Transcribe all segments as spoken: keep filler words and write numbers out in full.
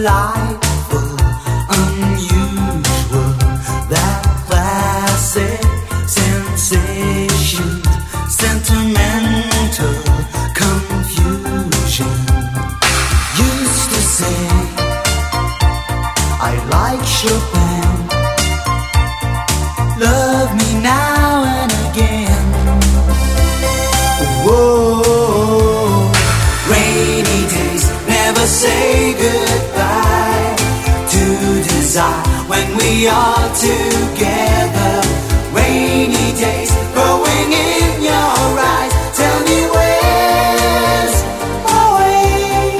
delightful, unusual, that classic sensation, sentimental confusion. Used to say I like Chopin, love me now and again. Whoa, rainy days never say goodbye to desire when we are together. Rainy days growing in your eyes, tell me where's my way.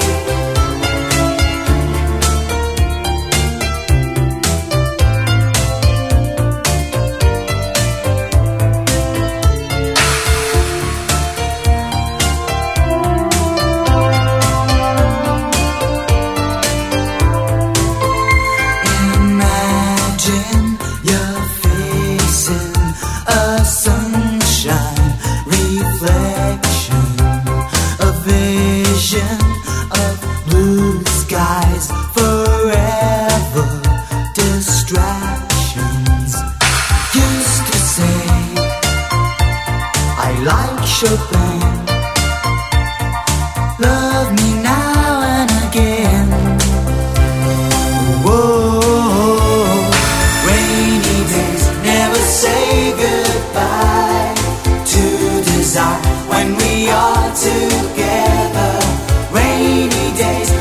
Imagine you're facing a sunshine reflection, a vision of blue skies, forever distractions. Used to say I like Chopin, love me now and again. Whoa, rainy days never say goodbye to desire when we are together. Rainy days